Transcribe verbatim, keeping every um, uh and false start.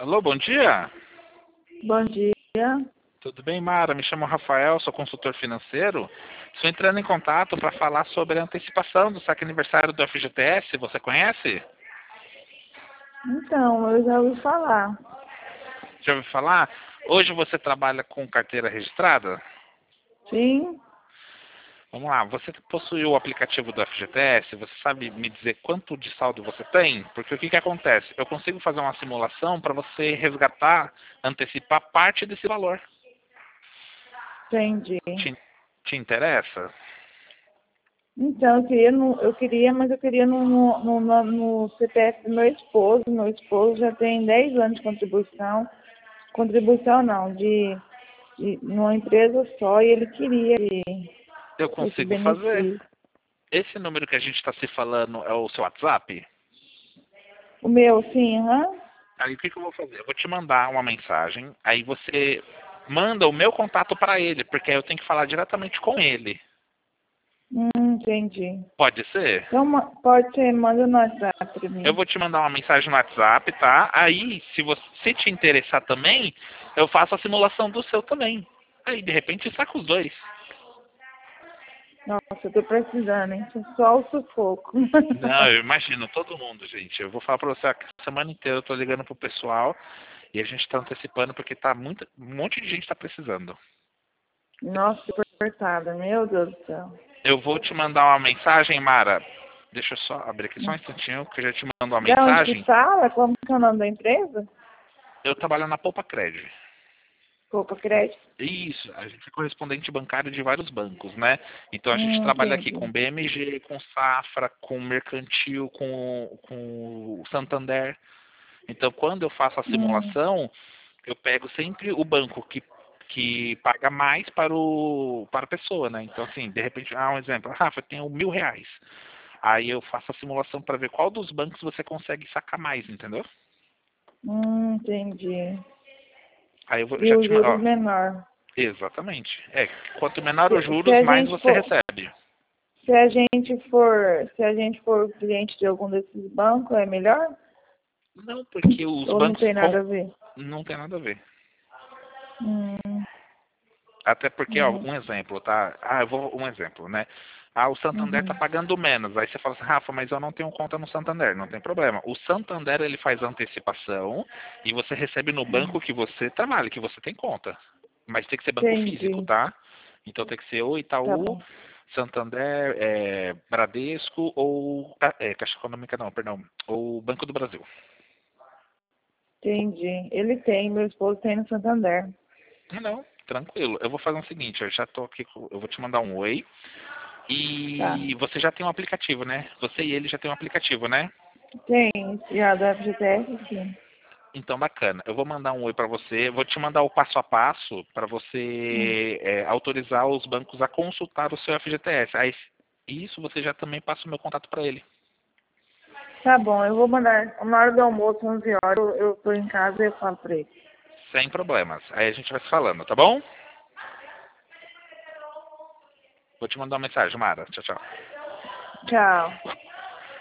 Alô, bom dia. Bom dia. Tudo bem, Mara? Me chamo Rafael, sou consultor financeiro. Estou entrando em contato para falar sobre a antecipação do saque aniversário do F G T S. Você conhece? Então, eu já ouvi falar. Já ouviu falar? Hoje você trabalha com carteira registrada? Sim? Vamos lá, você possui o aplicativo do F G T S? Você sabe me dizer quanto de saldo você tem? Porque o que, que acontece? Eu consigo fazer uma simulação para você resgatar, antecipar parte desse valor. Entendi. Te, te interessa? Então, eu queria, no, eu queria, mas eu queria no, no, no, no C P F do meu esposo. Meu esposo já tem dez anos de contribuição. Contribuição não, de, de numa empresa só, e ele queria esse Eu esse consigo fazer. benefício. Esse número que a gente está se falando é o seu WhatsApp? O meu, sim, aham. Aí o que, que eu vou fazer? Eu vou te mandar uma mensagem, aí você manda o meu contato para ele, porque aí eu tenho que falar diretamente com ele. Hum, entendi. Pode ser? Então, ma- pode ser, manda no WhatsApp pra Eu mim. vou te mandar uma mensagem no WhatsApp, tá? Aí, se você se te interessar também, eu faço a simulação do seu também. Aí, de repente, saca os dois. Nossa, eu tô precisando, hein? Só o sufoco. Não, eu imagino, todo mundo, gente. Eu vou falar pra você, a semana inteira eu tô ligando pro pessoal e a gente tá antecipando porque tá muito, um monte de gente tá precisando. Nossa, super apertada, meu Deus do céu. Eu vou te mandar uma mensagem, Mara. Deixa eu só abrir aqui só um instantinho, que eu já te mando uma De onde que mensagem. fala? Como que é o nome da empresa? Eu trabalho na Poupa Cred. Poupa Crédito. Isso, a gente é correspondente bancário de vários bancos, né? Então a gente Hum, trabalha aqui com entendi. B M G, com Safra, com Mercantil, com, com o Santander. Então quando eu faço a Hum, simulação, eu pego sempre o banco que, que paga mais para, o, para a pessoa, né? Então assim, de repente, ah, um exemplo, Rafa, eu tenho mil reais. Aí eu faço a simulação para ver qual dos bancos você consegue sacar mais, entendeu? hum, entendi. Aí eu vou, E já os te mando, juros ó, menor. exatamente. É, quanto menor os Se, se juros, a mais gente você for, recebe. se a gente for, se a gente for cliente de algum desses bancos, é melhor? Não, porque os Ou não bancos tem com... nada a ver? não tem nada a ver. Hum, Até porque, ó, hum, um exemplo, tá? Ah, eu vou um exemplo, né? Ah, o Santander tá uhum, pagando menos. Aí você fala assim, Rafa, mas eu não tenho conta no Santander. Não tem problema. O Santander, ele faz antecipação e você recebe no banco hum. que você trabalha, que você tem conta. Mas tem que ser banco físico, Entendi. tá? Então tem que ser ou Tá Itaú, bom. Santander, é, Bradesco ou... Ca- É, Caixa Econômica não, perdão. Ou Banco do Brasil. Entendi. Ele tem, meu esposo tem no Santander. Ah, não, tranquilo. Eu vou fazer o seguinte, eu já tô aqui, com- eu vou te mandar um oi. Tá. E você já tem um aplicativo, né? Você e ele já tem um aplicativo, né? Tem, já do F G T S, sim. Então, bacana. Eu vou mandar um oi para você. Vou te mandar o passo a passo para Hum. você é, autorizar os bancos a consultar o seu F G T S. Aí, isso você já também passa o meu contato para ele. Tá bom, eu vou mandar. Na hora do almoço, onze horas, eu, eu tô em casa e eu falo pra ele. Sem problemas. Aí a gente vai se falando, tá bom? Vou te mandar uma mensagem, Mara. Tchau, tchau. Tchau.